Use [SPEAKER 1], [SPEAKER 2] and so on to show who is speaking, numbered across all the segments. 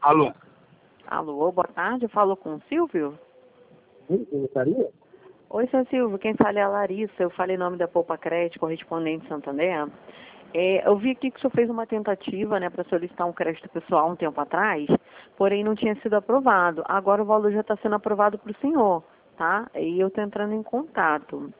[SPEAKER 1] Alô?
[SPEAKER 2] Alô, boa tarde, eu falo com o Silvio?
[SPEAKER 1] Sim, gostaria?
[SPEAKER 2] Oi, seu Silvio, quem fala é a Larissa, eu falei em nome da Poupa Crédito, correspondente Santander. Eu vi aqui que o senhor fez uma tentativa, né, para solicitar um crédito pessoal um tempo atrás, porém não tinha sido aprovado. Agora o valor já está sendo aprovado para o senhor, tá? E eu estou entrando em contato.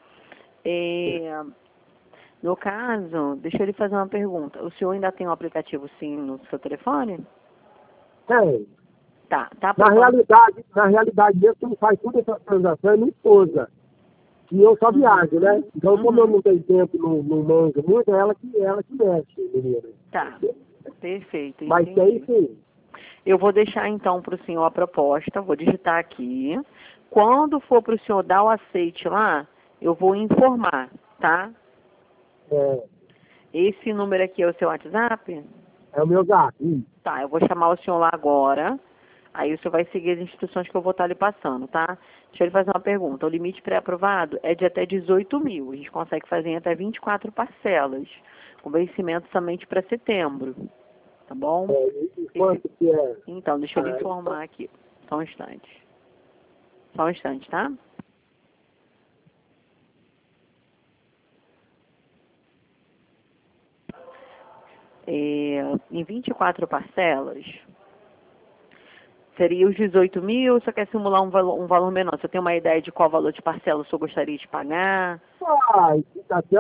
[SPEAKER 2] No caso, deixa eu lhe fazer uma pergunta. O senhor ainda tem o aplicativo SIM no seu telefone?
[SPEAKER 1] Tem.
[SPEAKER 2] Tá
[SPEAKER 1] Na
[SPEAKER 2] aprovado.
[SPEAKER 1] realidade mesmo, quem faz toda essa transação é minha esposa. E eu só viajo, né? Então, como eu não tenho tempo, não manjo muito, é ela que mexe, menina.
[SPEAKER 2] Tá, perfeito,
[SPEAKER 1] Mas
[SPEAKER 2] entendi.
[SPEAKER 1] tem sim.
[SPEAKER 2] Eu vou deixar então para o senhor a proposta, vou digitar aqui. Quando for para o senhor dar o aceite lá, eu vou informar, tá?
[SPEAKER 1] É,
[SPEAKER 2] Esse número aqui é o seu WhatsApp?
[SPEAKER 1] é o meu gato.
[SPEAKER 2] Tá, eu vou chamar o senhor lá agora. Aí o senhor vai seguir as instruções que eu vou estar lhe passando, tá? Deixa eu lhe fazer uma pergunta. O limite pré-aprovado é de até 18 mil. A gente consegue fazer em até 24 parcelas, com vencimento somente para setembro. Tá bom?
[SPEAKER 1] E quanto que é?
[SPEAKER 2] Então, deixa eu lhe informar aqui. Só um instante. Só um instante, tá? Em 24 parcelas, seria os 18 mil, você quer simular um valor menor? Você tem uma ideia de qual valor de parcela o senhor gostaria de pagar?
[SPEAKER 1] Até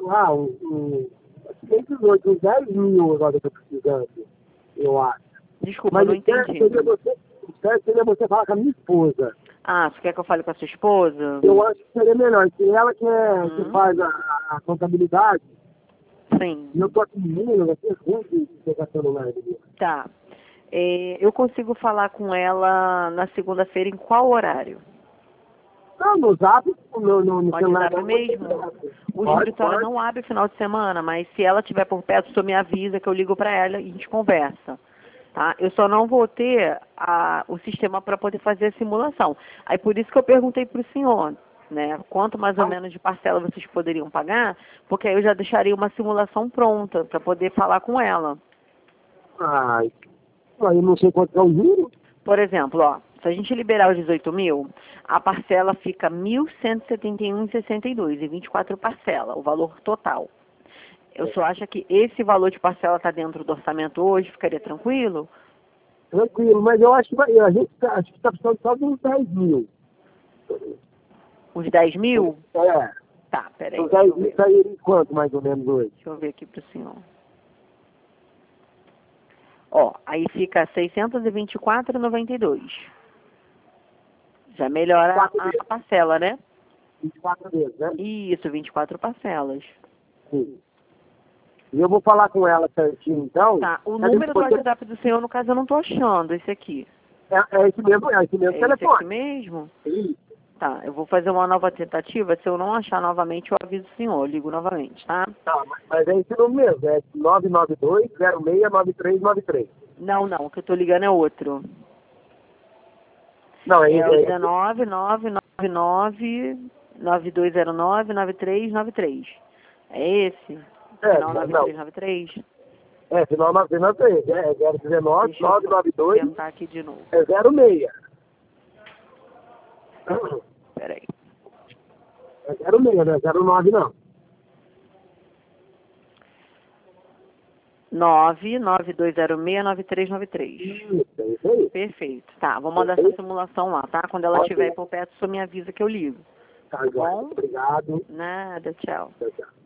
[SPEAKER 1] entre uns 10 mil agora que eu tô precisando, eu acho.
[SPEAKER 2] Desculpa, eu
[SPEAKER 1] Mas
[SPEAKER 2] não
[SPEAKER 1] o certo
[SPEAKER 2] entendi.
[SPEAKER 1] seria você falar com a minha esposa.
[SPEAKER 2] Ah, você quer que eu fale com a sua esposa?
[SPEAKER 1] Eu acho que seria melhor, se ela que faz a contabilidade,
[SPEAKER 2] Sim.
[SPEAKER 1] e eu tô aqui menino, vai ser ruim de pegar celular.
[SPEAKER 2] Tá. Eu consigo falar com ela na segunda-feira em qual horário?
[SPEAKER 1] Não, no zap, no
[SPEAKER 2] Pode
[SPEAKER 1] celular
[SPEAKER 2] dar mesmo? O
[SPEAKER 1] Pode,
[SPEAKER 2] escritório
[SPEAKER 1] pode.
[SPEAKER 2] não abre final de semana, mas se ela estiver por perto, o senhor me avisa que eu ligo para ela e a gente conversa. Tá? Eu só não vou ter o sistema para poder fazer a simulação. Aí por isso que eu perguntei para o senhor, né, quanto mais ou menos de parcela vocês poderiam pagar, porque aí eu já deixaria uma simulação pronta para poder falar com ela.
[SPEAKER 1] Ai, eu não sei quanto é o juro.
[SPEAKER 2] Por exemplo, ó, se a gente liberar os 18 mil, a parcela fica 1.171,62 em 24 parcelas, o valor total. Eu só acho que esse valor de parcela está dentro do orçamento hoje, ficaria tranquilo?
[SPEAKER 1] Tranquilo, mas eu acho que a gente acho que está precisando só de uns 10 mil.
[SPEAKER 2] Os 10 mil?
[SPEAKER 1] É.
[SPEAKER 2] Tá, peraí,
[SPEAKER 1] Os
[SPEAKER 2] deixa
[SPEAKER 1] 10
[SPEAKER 2] eu
[SPEAKER 1] mil
[SPEAKER 2] ver.
[SPEAKER 1] sairia em quanto, mais ou menos, hoje?
[SPEAKER 2] Deixa eu ver aqui pro senhor. Ó, aí fica 624,92. Já melhora
[SPEAKER 1] 24
[SPEAKER 2] a
[SPEAKER 1] vezes.
[SPEAKER 2] parcela, né?
[SPEAKER 1] 24 vezes, né?
[SPEAKER 2] Isso, 24 parcelas.
[SPEAKER 1] Sim. E eu vou falar com ela certinho, então.
[SPEAKER 2] Tá, o
[SPEAKER 1] Cadê
[SPEAKER 2] número do
[SPEAKER 1] você?
[SPEAKER 2] WhatsApp do senhor, no caso, eu não tô achando, esse aqui.
[SPEAKER 1] É esse mesmo
[SPEAKER 2] É esse aqui
[SPEAKER 1] telefone.
[SPEAKER 2] mesmo?
[SPEAKER 1] Sim.
[SPEAKER 2] Tá, eu vou fazer uma nova tentativa. Se eu não achar novamente, eu aviso o senhor. Eu ligo novamente, tá?
[SPEAKER 1] Tá, mas é esse número mesmo. É 992-069393.
[SPEAKER 2] Não, não. O que eu tô ligando é outro.
[SPEAKER 1] Não,
[SPEAKER 2] É o
[SPEAKER 1] é
[SPEAKER 2] 1999992099393. É esse? Final
[SPEAKER 1] não.
[SPEAKER 2] 9393?
[SPEAKER 1] Final 993. É 019
[SPEAKER 2] Deixa eu
[SPEAKER 1] 992
[SPEAKER 2] tentar aqui de novo.
[SPEAKER 1] é 06.
[SPEAKER 2] Peraí.
[SPEAKER 1] É 06, não é 09 não.
[SPEAKER 2] 992069393.
[SPEAKER 1] Isso, é isso aí.
[SPEAKER 2] Perfeito. Tá, vou mandar essa simulação lá, tá? Quando ela estiver por perto, só me avisa que eu ligo.
[SPEAKER 1] Tá,
[SPEAKER 2] Tá bom?
[SPEAKER 1] obrigado.
[SPEAKER 2] Nada, tchau.
[SPEAKER 1] Tchau, tchau.